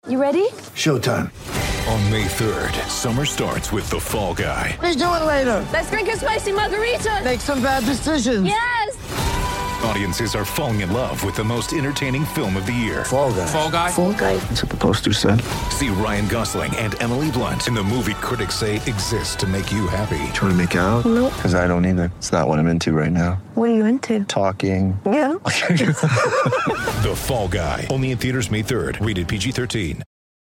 You ready? Showtime. On May 3rd, summer starts with The Fall Guy. Let's do it later. Let's drink a spicy margarita. Make some bad decisions. Yes! Audiences are falling in love with the most entertaining film of the year. Fall Guy. Fall Guy? Fall Guy. That's what the poster said. See Ryan Gosling and Emily Blunt in the movie critics say exists to make you happy. Trying to make it out? Nope. Because I don't either. It's not what I'm into right now. What are you into? Talking. Yeah. The Fall Guy. Only in theaters May 3rd. Rated PG-13.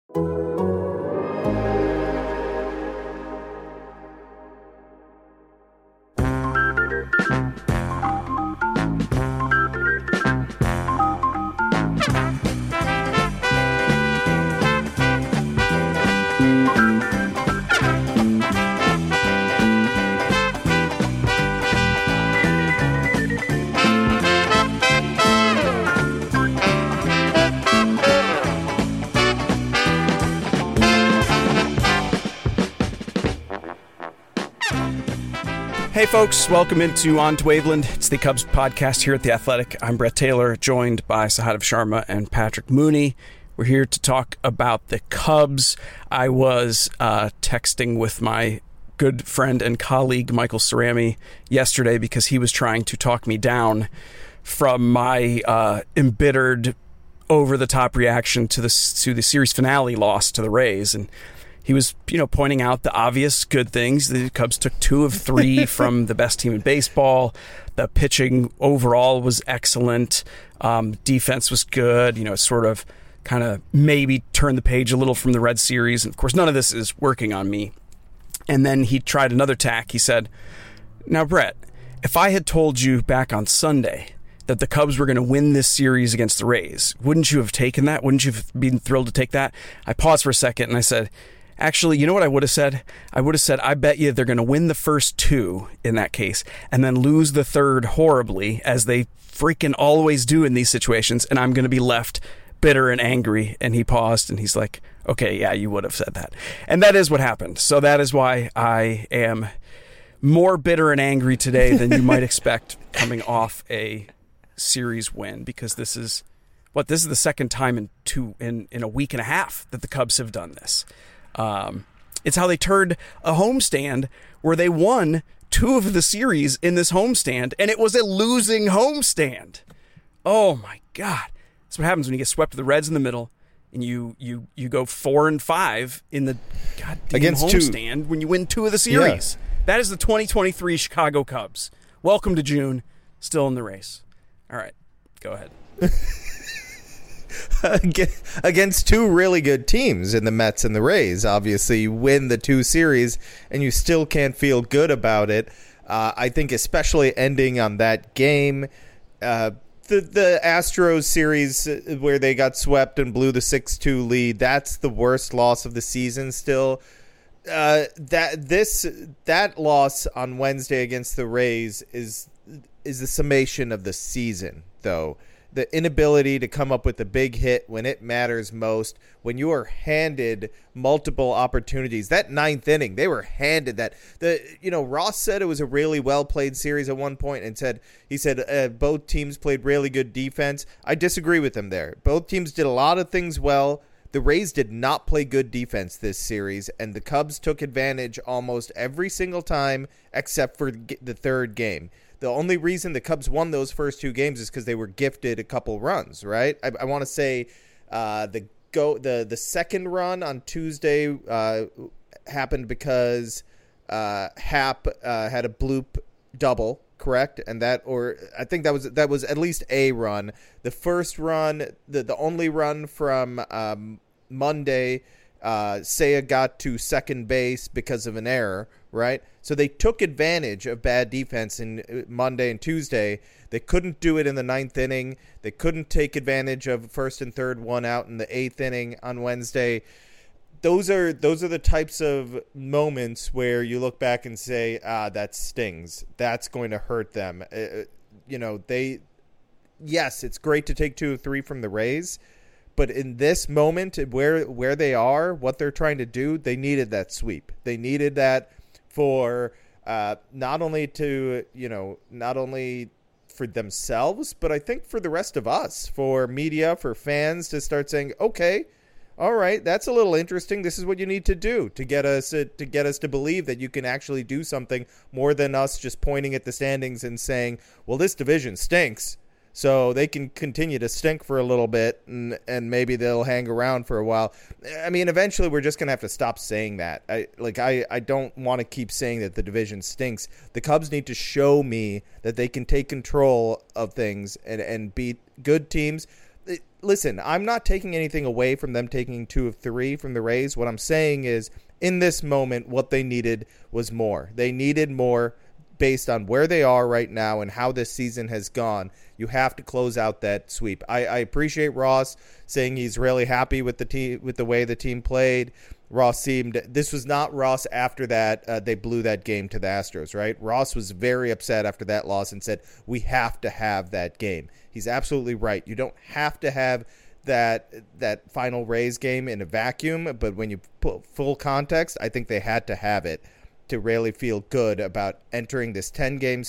Hey folks, welcome into On to Waveland. It's the Cubs podcast here at The Athletic. I'm Brett Taylor, joined by Sahadev Sharma and Patrick Mooney. We're here to talk about the Cubs. I was texting with my good friend and colleague Michael Cerami yesterday because he was trying to talk me down from my embittered, over-the-top reaction to the series finale loss to the Rays. And he was, pointing out the obvious good things. The Cubs took 2 of 3 from the best team in baseball. The pitching overall was excellent. Defense was good. Sort of kind of maybe turned the page a little from the Red Series. And, of course, none of this is working on me. And then he tried another tack. He said, now, Brett, if I had told you back on Sunday that the Cubs were going to win this series against the Rays, wouldn't you have taken that? Wouldn't you have been thrilled to take that? I paused for a second and I said, actually, you know what I would have said? I would have said, I bet you they're going to win the first 2 in that case and then lose the third horribly, as they freaking always do in these situations, and I'm going to be left bitter and angry. And he paused and he's like, okay, yeah, you would have said that. And that is what happened. So that is why I am more bitter and angry today than you might expect coming off a series win, because this is the second time in a week and a half that the Cubs have done this. It's how they turned a homestand where they won 2 of the series in this homestand, and it was a losing homestand. Oh my God. That's what happens when you get swept to the Reds in the middle and you go 4-5 in the goddamn against homestand when you win 2 of the series. Yeah. That is the 2023 Chicago Cubs. Welcome to June. Still in the race. All right, go ahead. Against 2 really good teams in the Mets and the Rays. Obviously, you win the 2 series, and you still can't feel good about it. I think especially ending on that game. The Astros series where they got swept and blew the 6-2 lead, that's the worst loss of the season still. That loss on Wednesday against the Rays is the summation of the season, though. The inability to come up with a big hit when it matters most, when you are handed multiple opportunities. That 9th inning, they were handed that. Ross said it was a really well-played series at one point and he said both teams played really good defense. I disagree with him there. Both teams did a lot of things well. The Rays did not play good defense this series, and the Cubs took advantage almost every single time except for the third game. The only reason the Cubs won those first 2 games is because they were gifted a couple runs, right? I want to say the second run on Tuesday happened because Happ had a bloop double, correct? And I think that was at least a run. The first run, the only run from Monday, Seiya got to second base because of an error, right? So they took advantage of bad defense in Monday and Tuesday. They couldn't do it in the 9th inning. They couldn't take advantage of first and third one out in the 8th inning on Wednesday. Those are the types of moments where you look back and say, that stings. That's going to hurt them. Yes, it's great to take 2 of 3 from the Rays, but in this moment where they are, what they're trying to do, they needed that sweep. They needed that for not only for themselves, but I think for the rest of us, for media, for fans to start saying, okay, all right, that's a little interesting. This is what you need to do to get us to believe that you can actually do something more than us just pointing at the standings and saying, well, this division stinks. So they can continue to stink for a little bit, and maybe they'll hang around for a while. I mean, eventually we're just going to have to stop saying that. I don't want to keep saying that the division stinks. The Cubs need to show me that they can take control of things and beat good teams. Listen, I'm not taking anything away from them taking 2 of 3 from the Rays. What I'm saying is, in this moment, what they needed was more. They needed more based on where they are right now and how this season has gone. You have to close out that sweep. I appreciate Ross saying he's really happy with the team, with the way the team played. This was not Ross after that they blew that game to the Astros, right? Ross was very upset after that loss and said, we have to have that game. He's absolutely right. You don't have to have that final Rays game in a vacuum, but when you put full context, I think they had to have it to really feel good about entering this 10-game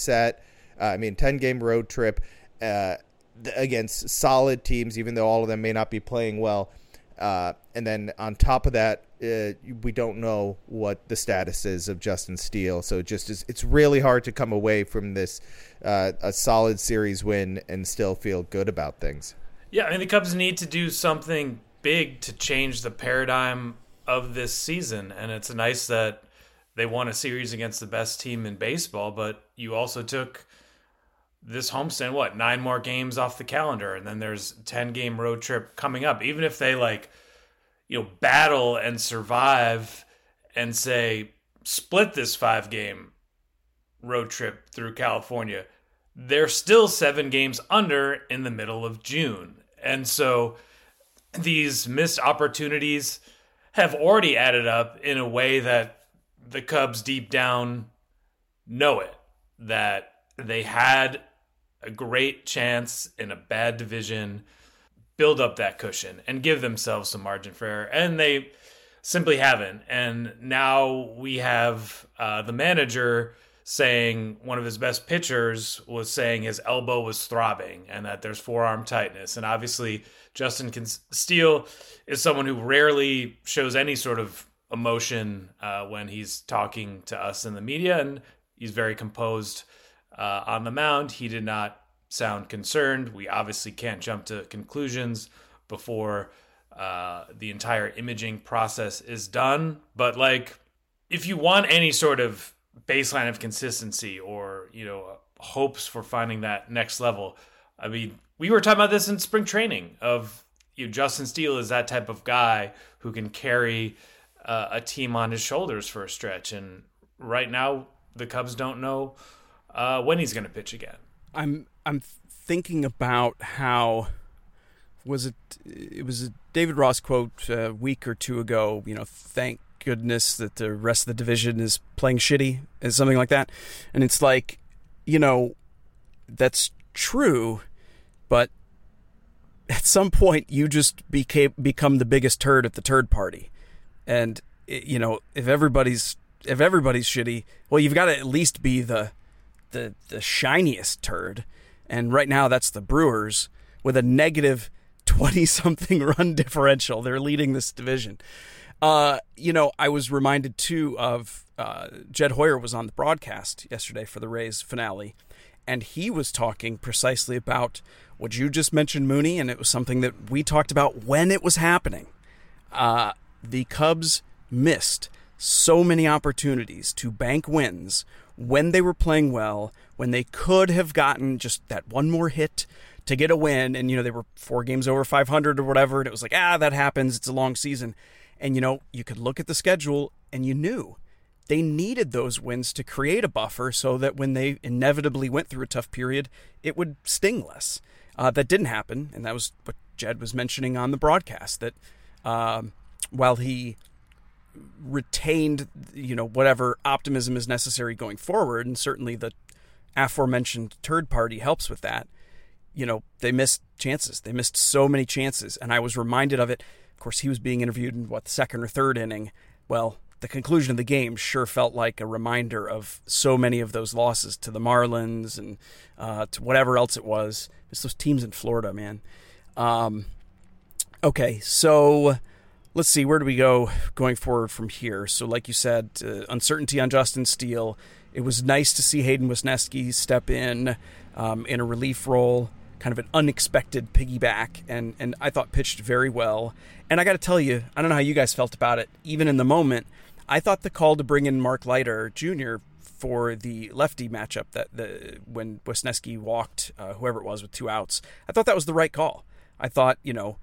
road trip against solid teams, even though all of them may not be playing well. And then on top of that, we don't know what the status is of Justin Steele. So it's really hard to come away from this a solid series win and still feel good about things. Yeah, I mean, the Cubs need to do something big to change the paradigm of this season. And it's nice that they won a series against the best team in baseball, but you also took this homestand, 9 more games off the calendar, and then there's a 10-game road trip coming up. Even if they battle and survive and say split this 5-game road trip through California, they're still 7 games under in the middle of June. And so these missed opportunities have already added up in a way that the Cubs deep down know it, that they had a great chance in a bad division, build up that cushion and give themselves some margin for error. And they simply haven't. And now we have the manager saying one of his best pitchers was saying his elbow was throbbing and that there's forearm tightness. And obviously Justin Steele is someone who rarely shows any sort of emotion when he's talking to us in the media, and he's very composed on the mound. He did not sound concerned. We obviously can't jump to conclusions before the entire imaging process is done, but if you want any sort of baseline of consistency or hopes for finding that next level, I mean, we were talking about this in spring training of Justin Steele is that type of guy who can carry a team on his shoulders for a stretch. And right now, the Cubs don't know when he's going to pitch again. I'm thinking about how it was a David Ross quote a week or two ago. Thank goodness that the rest of the division is playing shitty, and something like that. And it's that's true, but at some point you just become the biggest turd at the turd party. And if everybody's shitty, well, you've got to at least be the shiniest turd. And right now that's the Brewers with a negative 20-something run differential. They're leading this division. I was reminded too of Jed Hoyer was on the broadcast yesterday for the Rays finale, and he was talking precisely about what you just mentioned, Mooney, and it was something that we talked about when it was happening. The Cubs missed so many opportunities to bank wins when they were playing well, when they could have gotten just that one more hit to get a win. And, they were 4 games over 500 or whatever. And it was that happens. It's a long season. And, you could look at the schedule and you knew they needed those wins to create a buffer so that when they inevitably went through a tough period, it would sting less. That didn't happen. And that was what Jed was mentioning on the broadcast, that while he retained, whatever optimism is necessary going forward, and certainly the aforementioned turd party helps with that, they missed chances. They missed so many chances. And I was reminded of it. Of course, he was being interviewed in the second or third inning. Well, the conclusion of the game sure felt like a reminder of so many of those losses to the Marlins and to whatever else it was. It's those teams in Florida, man. Okay, so let's see, where do we go going forward from here? So like you said, uncertainty on Justin Steele. It was nice to see Hayden Wesneski step in a relief role, kind of an unexpected piggyback, and I thought pitched very well. And I got to tell you, I don't know how you guys felt about it. Even in the moment, I thought the call to bring in Mark Leiter Jr. for the lefty matchup when Wesneski walked whoever it was with 2 outs, I thought that was the right call. I thought,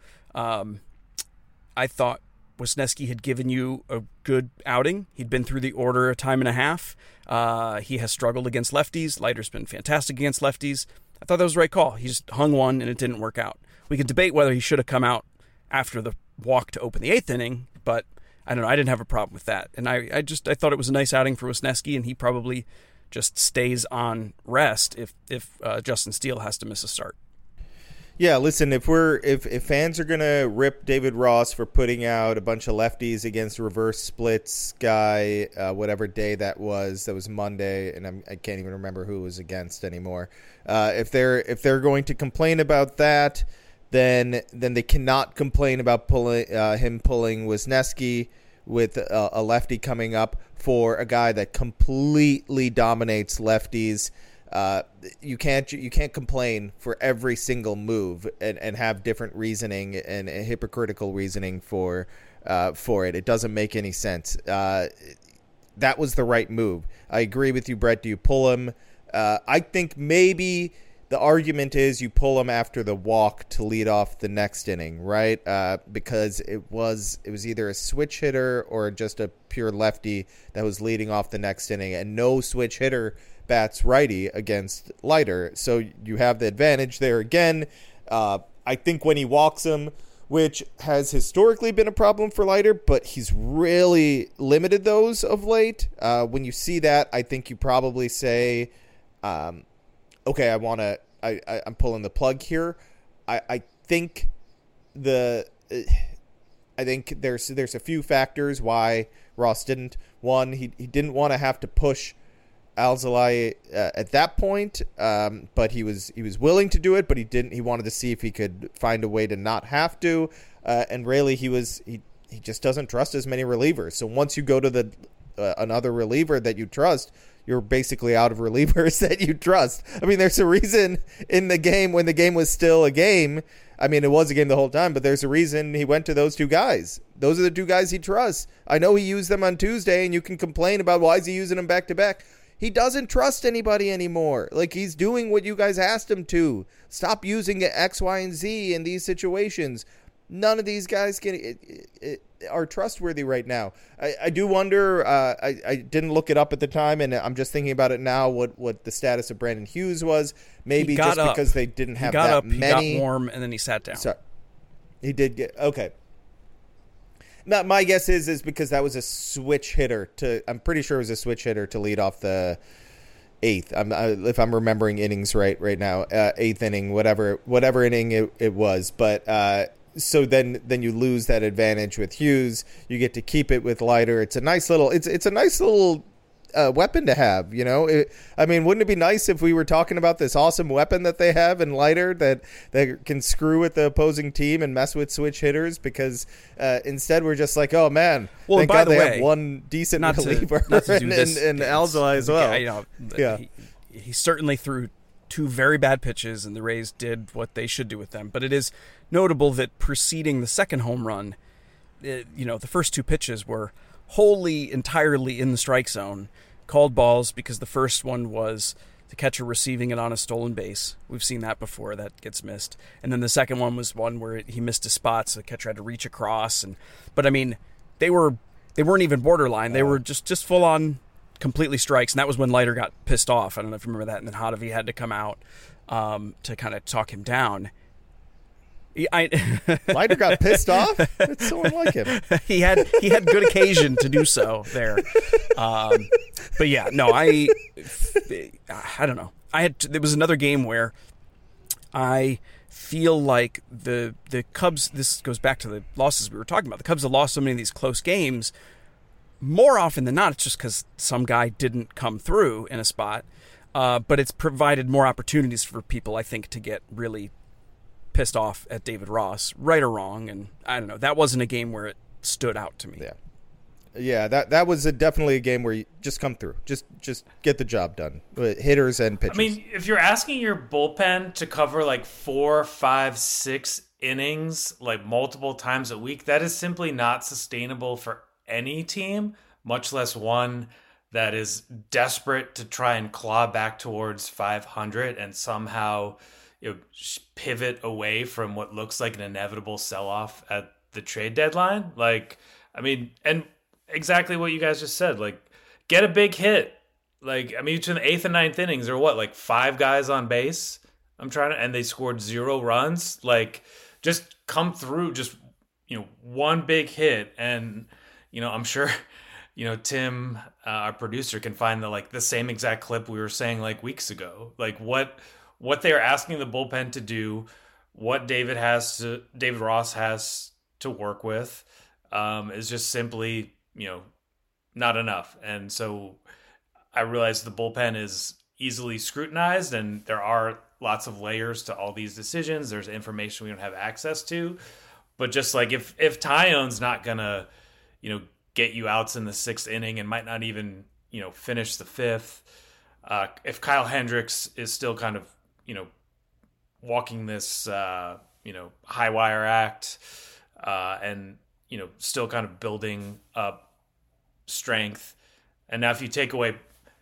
Wesneski had given you a good outing. He'd been through the order a time and a half. He has struggled against lefties. Leiter's been fantastic against lefties. I thought that was the right call. He just hung one and it didn't work out. We could debate whether he should have come out after the walk to open the 8th inning, but I don't know. I didn't have a problem with that. And I thought it was a nice outing for Wesneski, and he probably just stays on rest if Justin Steele has to miss a start. Yeah, listen, if fans are gonna rip David Ross for putting out a bunch of lefties against reverse splits guy, whatever day that was Monday, and I can't even remember who it was against anymore. If they're going to complain about that, then they cannot complain about him pulling Wesneski with a lefty coming up for a guy that completely dominates lefties. You can't complain for every single move and have different reasoning and hypocritical reasoning for it. It doesn't make any sense. That was the right move. I agree with you, Brett. Do you pull him? I think maybe the argument is you pull him after the walk to lead off the next inning, right? Because it was either a switch hitter or just a pure lefty that was leading off the next inning, and no switch hitter bats righty against Leiter. So you have the advantage there again. I think when he walks him, which has historically been a problem for Leiter, but he's really limited those of late. When you see that, I think you probably say, okay, I'm pulling the plug here. I think there's a few factors why Ross didn't. One, he didn't want to have to push Alzolay at that point, but he was willing to do it, but he didn't. He wanted to see if he could find a way to not have to, and really he just doesn't trust as many relievers. So once you go to another reliever that you trust, you're basically out of relievers that you trust. I mean, there's a reason in the game when the game was still a game. I mean, it was a game the whole time, but there's a reason he went to those 2 guys. Those are the 2 guys he trusts. I know he used them on Tuesday, and you can complain about why is he using them back to back. He doesn't trust anybody anymore. Like, he's doing what you guys asked him to. Stop using X, Y, and Z in these situations. None of these guys are trustworthy right now. I do wonder, I didn't look it up at the time, and I'm just thinking about it now, what the status of Brandon Hughes was. Maybe just because they didn't have that many. He got warm, and then he sat down. Sorry. He did get, okay. Now, my guess is because that was a switch hitter I'm pretty sure it was a switch hitter to lead off the 8th. If I'm remembering innings right now, 8th inning, whatever inning it was. But so then you lose that advantage with Hughes. You get to keep it with Leiter. It's a nice little weapon to have, you know. Wouldn't it be nice if we were talking about this awesome weapon that they have in Leiter that can screw with the opposing team and mess with switch hitters? Because instead we're just like, oh man, well, thank by God the they way, have one decent reliever and Alzolay as well. He certainly threw 2 very bad pitches, and the Rays did what they should do with them. But it is notable that preceding the second home run, the first 2 pitches were wholly, entirely in the strike zone, called balls because the first one was the catcher receiving it on a stolen base. We've seen that before. That gets missed. And then the second one was one where he missed a spot, so the catcher had to reach across. But I mean, they weren't even borderline. They were just full on completely strikes, and that was when Leiter got pissed off. I don't know if you remember that. And then Hottovy had to come out to kind of talk him down. Leiter got pissed off? It's so unlike him. He had good occasion to do so there. But yeah, no, I don't know. There was another game where I feel like the Cubs, this goes back to the losses we were talking about. The Cubs have lost so many of these close games. More often than not, it's just because some guy didn't come through in a spot. But it's provided more opportunities for people, I think, to get really pissed off at David Ross, right or wrong. And I don't know, that wasn't a game where it stood out to me. Yeah, that was definitely a game where you just come through. Just get the job done. Hitters and pitchers. I mean, if you're asking your bullpen to cover like 4, 5, 6 innings like multiple times a week, that is simply not sustainable for any team, much less one that is desperate to try and claw back towards 500 and somehow pivot away from what looks like an inevitable sell-off at the trade deadline. Like, I mean, and exactly what you guys just said, like, get a big hit. Like, I mean, between the 8th and 9th innings, there were like 5 guys on base. And they scored 0 runs. Like, just come through, just, one big hit. And, I'm sure, Tim, our producer, can find the same exact clip we were saying like weeks ago. Like what they are asking the bullpen to do, what David Ross has to work with, is just simply, not enough. And so I realize the bullpen is easily scrutinized and there are lots of layers to all these decisions. There's information we don't have access to, but just like if Taillon's not gonna, get you outs in the 6th inning and might not even, finish the 5th, if Kyle Hendricks is still kind of, walking this, high wire act, and, still kind of building up strength. And now if you take away,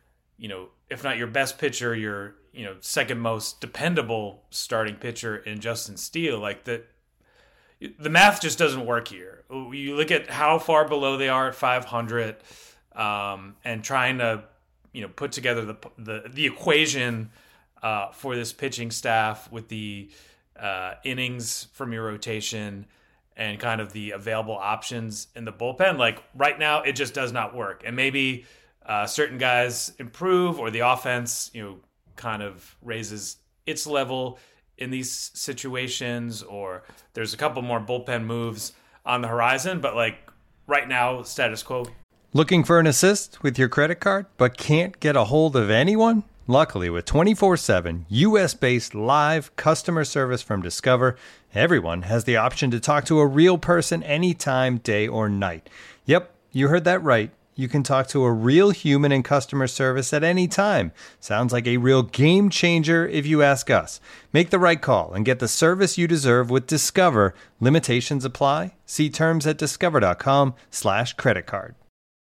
if not your best pitcher, your, second most dependable starting pitcher in Justin Steele, like the math just doesn't work here. You look at how far below they are at 500, and trying to, put together the equation for this pitching staff with the innings from your rotation and kind of the available options in the bullpen. Like right now, it just does not work. And maybe certain guys improve or the offense, kind of raises its level in these situations, or there's a couple more bullpen moves on the horizon. But like right now, status quo. Looking for an assist with your credit card, but can't get a hold of anyone? Luckily, with 24/7 U.S.-based live customer service from Discover, everyone has the option to talk to a real person anytime, day or night. Yep, you heard that right. You can talk to a real human in customer service at any time. Sounds like a real game changer if you ask us. Make the right call and get the service you deserve with Discover. Limitations apply. See terms at discover.com/creditcard.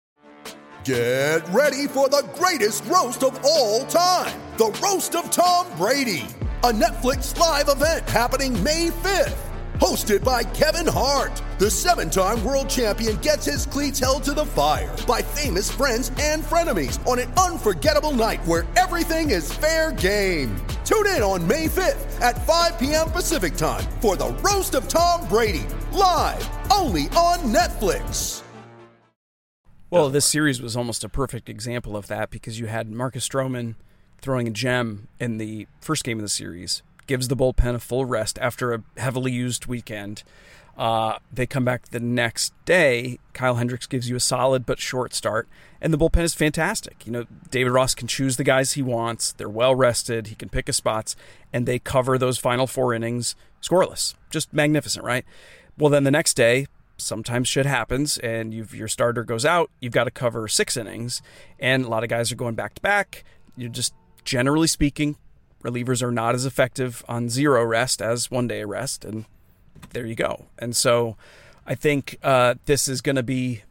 Get ready for the greatest roast of all time, the Roast of Tom Brady, a Netflix live event happening May 5th. Hosted by Kevin Hart, the 7-time world champion gets his cleats held to the fire by famous friends and frenemies on an unforgettable night where everything is fair game. Tune in on May 5th at 5 p.m. Pacific time for the Roast of Tom Brady, live only on Netflix. Well, this series was almost a perfect example of that because you had Marcus Stroman throwing a gem in the first game of the series, gives the bullpen a full rest after a heavily used weekend. They come back the next day. Kyle Hendricks gives you a solid but short start, and the bullpen is fantastic. David Ross can choose the guys he wants. They're well rested. He can pick his spots, and they cover those final 4 innings scoreless. Just magnificent, right? Well, then the next day, sometimes shit happens, and your starter goes out. You've got to cover 6 innings, and a lot of guys are going back to back. You're just, generally speaking, relievers are not as effective on 0 rest as 1 day rest, and there you go. And so I think this is going to be,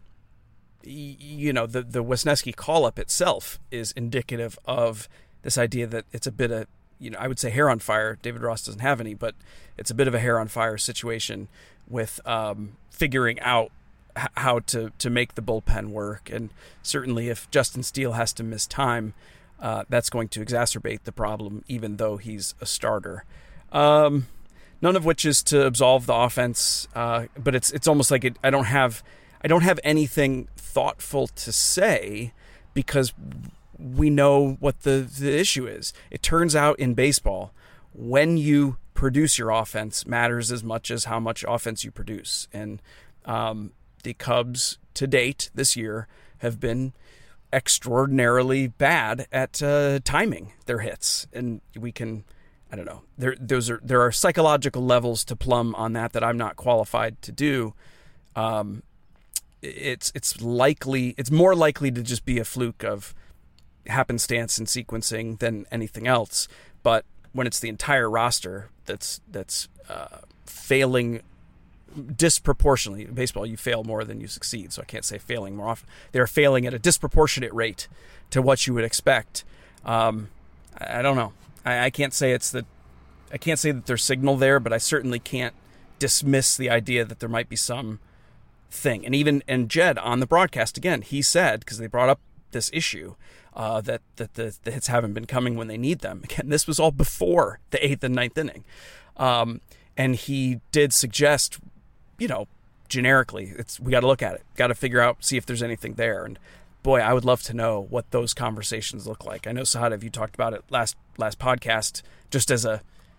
the Wisniewski call-up itself is indicative of this idea that it's a bit of, I would say hair on fire. David Ross doesn't have any, but it's a bit of a hair on fire situation with figuring out how to make the bullpen work. And certainly if Justin Steele has to miss time, that's going to exacerbate the problem, even though he's a starter. None of which is to absolve the offense, but it's almost like I don't have anything thoughtful to say because we know what the issue is. It turns out in baseball, when you produce your offense matters as much as how much offense you produce. And the Cubs to date this year have been extraordinarily bad at timing their hits, and we can, I don't know, there are psychological levels to plumb on that I'm not qualified to do, it's more likely to just be a fluke of happenstance and sequencing than anything else. But when it's the entire roster that's failing disproportionately, in baseball you fail more than you succeed, so I can't say failing more often. They're failing at a disproportionate rate to what you would expect. I don't know. I can't say that there's signal there, but I certainly can't dismiss the idea that there might be some thing. And Jed on the broadcast again, he said, because they brought up this issue, that the hits haven't been coming when they need them. Again, this was all before the 8th and 9th inning. And he did suggest, generically, we got to look at it, got to figure out, see if there's anything there. And boy, I would love to know what those conversations look like. I know, Sahadev, you talked about it last podcast, just as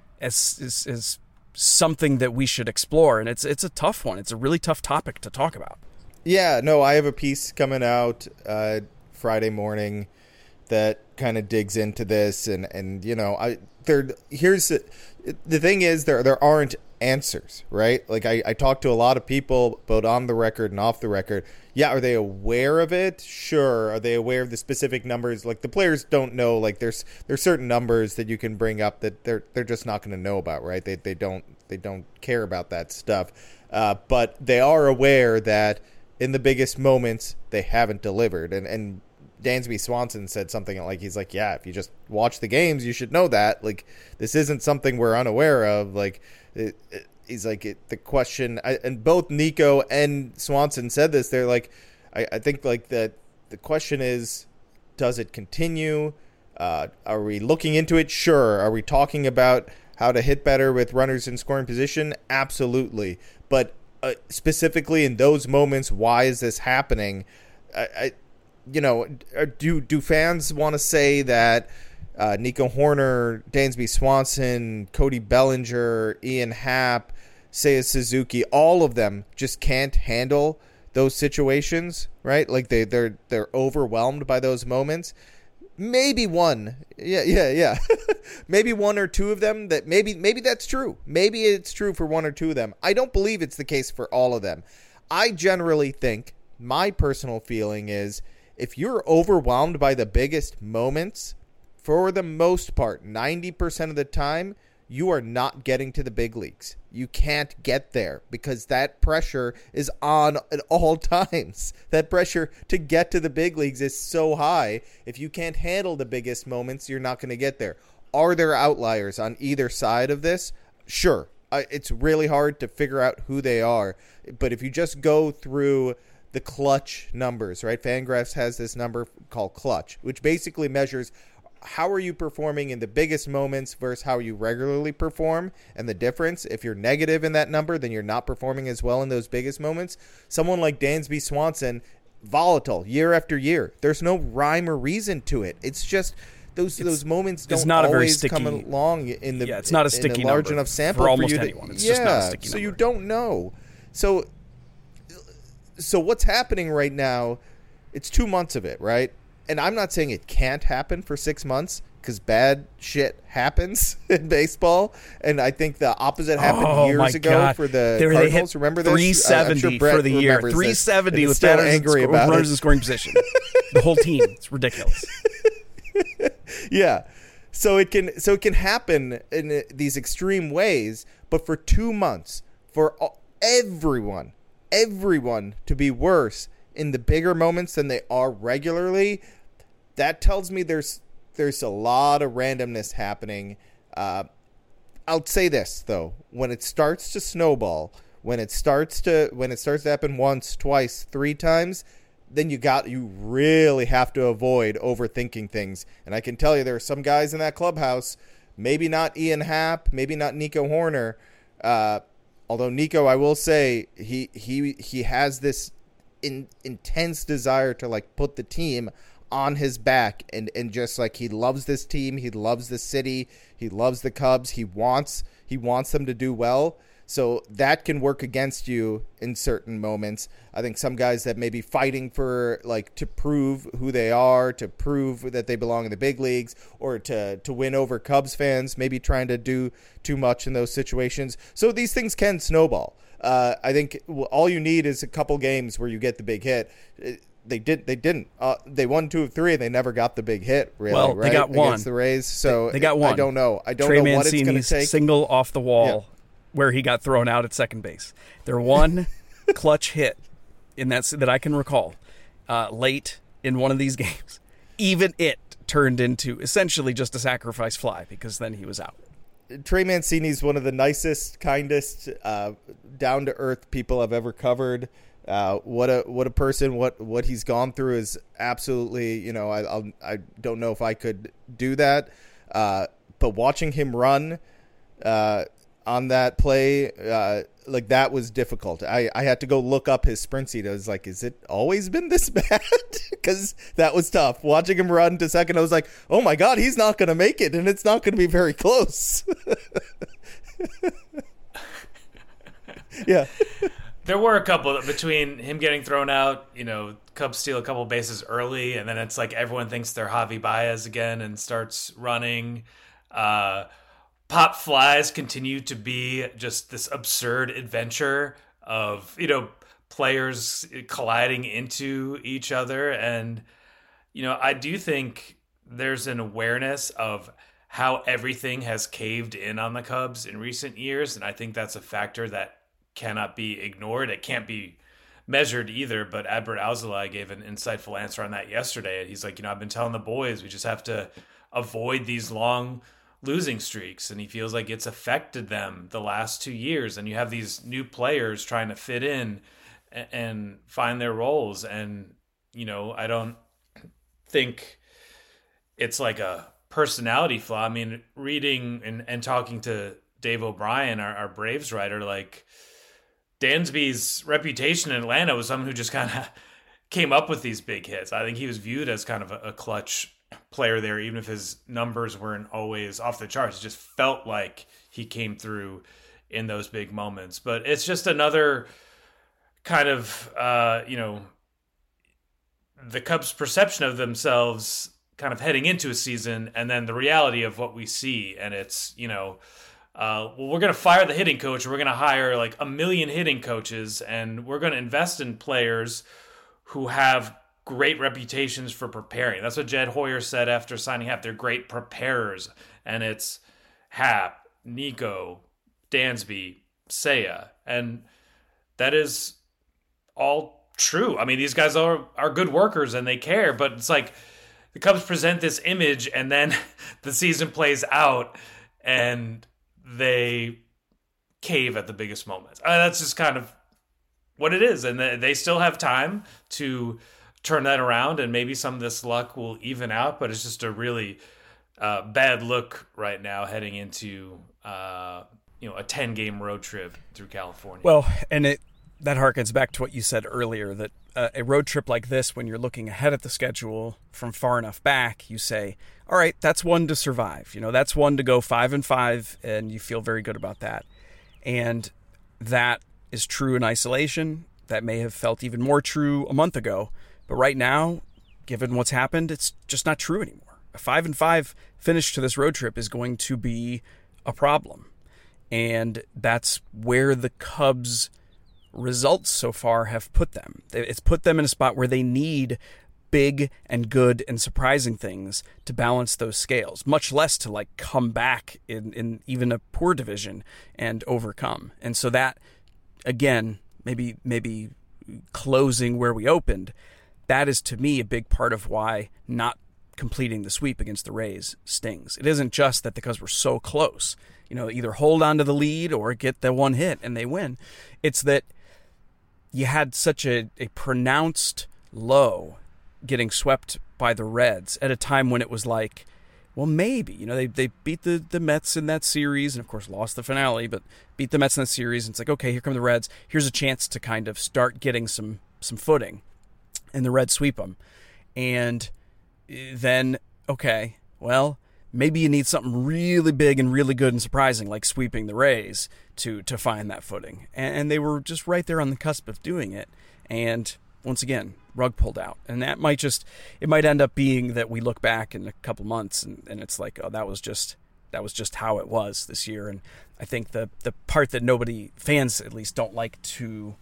something that we should explore. And it's a tough one. It's a really tough topic to talk about. Yeah, no, I have a piece coming out Friday morning that kind of digs into this, and here's the thing is there aren't answers, right? Like I talked to a lot of people, both on the record and off the record. Yeah, are they aware of it? Sure. Are they aware of the specific numbers? Like the players don't know. Like there's certain numbers that you can bring up that they're just not going to know about, right? They don't care about that stuff. But they are aware that in the biggest moments they haven't delivered. And Dansby Swanson said something like, he's like, yeah, if you just watch the games, you should know that. Like this isn't something we're unaware of. Like he's like, the question, and both Nico and Swanson said this. They're like, I think like the question is, does it continue? Are we looking into it? Sure. Are we talking about how to hit better with runners in scoring position? Absolutely. But specifically in those moments, why is this happening? Do fans want to say that Nico Hoerner, Dansby Swanson, Cody Bellinger, Ian Happ, Seiya Suzuki, all of them just can't handle those situations, right? Like they're overwhelmed by those moments. Maybe one, yeah. Maybe one or two of them. That maybe that's true. Maybe it's true for one or two of them. I don't believe it's the case for all of them. I generally think, my personal feeling is, if you're overwhelmed by the biggest moments, for the most part, 90% of the time, you are not getting to the big leagues. You can't get there because that pressure is on at all times. That pressure to get to the big leagues is so high. If you can't handle the biggest moments, you're not going to get there. Are there outliers on either side of this? Sure. It's really hard to figure out who they are. But if you just go through the clutch numbers, right? Fangraphs has this number called clutch, which basically measures how are you performing in the biggest moments versus how you regularly perform, and the difference. If you're negative in that number, then you're not performing as well in those biggest moments. Someone like Dansby Swanson, volatile year after year. There's no rhyme or reason to it. It's just those moments don't always come along in the it's not a sticky large number enough sample for almost you to, anyone. It's just not a sticky so number. you don't know. So what's happening right now? It's 2 months of it, right? And I'm not saying it can't happen for 6 months, because bad shit happens in baseball. And I think the opposite happened years ago for the Cardinals. Remember this? 370 for the year. 370 with runners in scoring position. The whole team. It's ridiculous. Yeah. So it can happen in these extreme ways, but for 2 months, for everyone to be worse in the bigger moments than they are regularly, that tells me there's a lot of randomness happening. I'll say this though: when it starts to snowball, when it starts to happen once, twice, 3 times, then you really have to avoid overthinking things. And I can tell you, there are some guys in that clubhouse, maybe not Ian Happ, maybe not Nico Hoerner. Although Nico, I will say, he has this intense desire to like put the team on his back, and just like, he loves this team, he loves the city, he loves the Cubs, he wants them to do well. So that can work against you in certain moments. I think some guys that may be fighting for, like, to prove who they are, to prove that they belong in the big leagues, or to win over Cubs fans, maybe trying to do too much in those situations. So these things can snowball. I think all you need is a couple games where you get the big hit. They didn't. They won 2 of 3, and they never got the big hit. Really, well, right? They got one against the Rays. So they got one. I don't know. I don't Trey know what it's going to Mancini's take. Single off the wall, where he got thrown out at second base. Their one clutch hit in that I can recall late in one of these games. Even it turned into essentially just a sacrifice fly because then he was out. Trey Mancini's one of the nicest, kindest, down-to-earth people I've ever covered. What a person. What he's gone through is absolutely, I don't know if I could do that. But watching him run on that play, like, that was difficult. I had to go look up his sprint speed. I was like, is it always been this bad? Because that was tough. Watching him run to second, I was like, oh my God, he's not going to make it, and it's not going to be very close. Yeah. There were a couple between him getting thrown out, Cubs steal a couple bases early, and then it's like everyone thinks they're Javi Baez again and starts running. Pop flies continue to be just this absurd adventure of, players colliding into each other. And, I do think there's an awareness of how everything has caved in on the Cubs in recent years. And I think that's a factor that cannot be ignored. It can't be measured either, but Adbert Alzolay gave an insightful answer on that yesterday. He's like, I've been telling the boys, we just have to avoid these long losing streaks, and he feels like it's affected them the last 2 years. And you have these new players trying to fit in and find their roles. And, I don't think it's like a personality flaw. I mean, reading and talking to Dave O'Brien, our Braves writer, like, Dansby's reputation in Atlanta was someone who just kind of came up with these big hits. I think he was viewed as kind of a clutch player there, even if his numbers weren't always off the charts. It just felt like he came through in those big moments. But it's just another kind of, the Cubs' perception of themselves kind of heading into a season, and then the reality of what we see. And it's, well, we're going to fire the hitting coach. We're going to hire like 1 million hitting coaches, and we're going to invest in players who have great reputations for preparing. That's what Jed Hoyer said after signing Happ. They're great preparers. And it's Happ, Nico, Dansby, Seiya. And that is all true. I mean, these guys are good workers and they care, but it's like the Cubs present this image and then the season plays out and they cave at the biggest moments. That's just kind of what it is. And they still have time to turn that around, and maybe some of this luck will even out, but it's just a really bad look right now heading into a 10-game road trip through California. Well, and that harkens back to what you said earlier, that a road trip like this, when you're looking ahead at the schedule from far enough back, you say, all right, that's one to survive. That's one to go 5-5, and you feel very good about that. And that is true in isolation. That may have felt even more true a month ago. But right now, given what's happened, it's just not true anymore. A 5-5 finish to this road trip is going to be a problem. And that's where the Cubs' results so far have put them. It's put them in a spot where they need big and good and surprising things to balance those scales, much less to like come back in even a poor division and overcome. And so that, again, maybe closing where we opened, that is, to me, a big part of why not completing the sweep against the Rays stings. It isn't just that the Cubs were so close, either hold on to the lead or get the one hit and they win. It's that you had such a pronounced low getting swept by the Reds at a time when it was like, well, maybe, they beat the Mets in that series and, of course, lost the finale, but beat the Mets in that series. And it's like, okay, here come the Reds. Here's a chance to kind of start getting some footing. And the Reds sweep them. And then, okay, well, maybe you need something really big and really good and surprising, like sweeping the Rays, to find that footing. And they were just right there on the cusp of doing it. And once again, rug pulled out. And that might end up being that we look back in a couple months and it's like, oh, that was just how it was this year. And I think the part that fans at least don't like to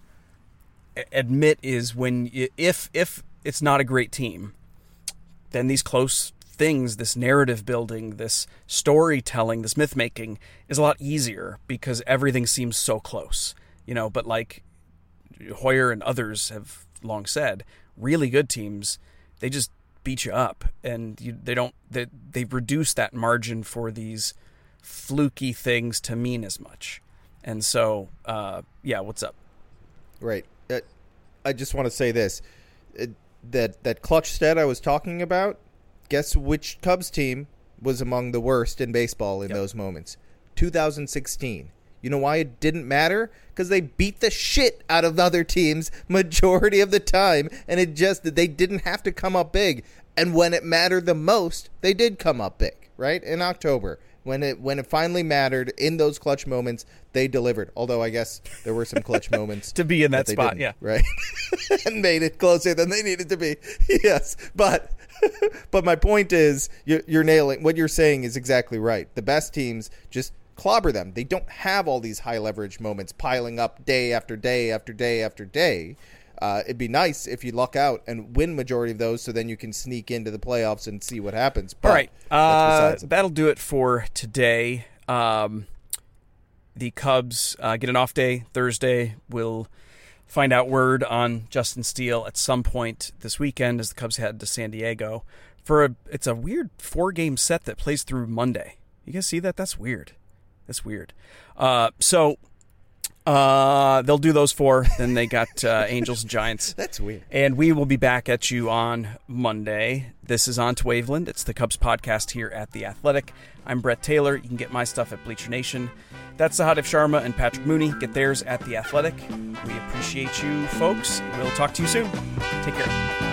admit is when if it's not a great team, then these close things, this narrative building, this storytelling, this myth making is a lot easier because everything seems so close, but like Hoyer and others have long said, really good teams, they just beat you up, and they reduce that margin for these fluky things to mean as much. And so what's up? Right. I just want to say this, that clutch stat I was talking about, guess which Cubs team was among the worst in baseball in those moments? 2016. You know why it didn't matter? Because they beat the shit out of other teams majority of the time, and they didn't have to come up big. And when it mattered the most, they did come up big, right? In October. When it finally mattered in those clutch moments, they delivered. Although I guess there were some clutch moments to be in that spot, right, and made it closer than they needed to be. Yes, but my point is, you're nailing what you're saying is exactly right. The best teams just clobber them. They don't have all these high leverage moments piling up day after day after day after day. It'd be nice if you luck out and win majority of those, so then you can sneak into the playoffs and see what happens. But all right, that'll do it for today. The Cubs get an off day Thursday. We'll find out word on Justin Steele at some point this weekend as the Cubs head to San Diego it's a weird 4-game set that plays through Monday. You guys see that? That's weird. They'll do those 4. Then they got Angels and Giants. That's weird. And we will be back at you on Monday. This is On to Waveland. It's the Cubs podcast here at The Athletic. I'm Brett Taylor. You can get my stuff at Bleacher Nation. That's Sahadev Sharma and Patrick Mooney. Get theirs at The Athletic. We appreciate you, folks. We'll talk to you soon. Take care.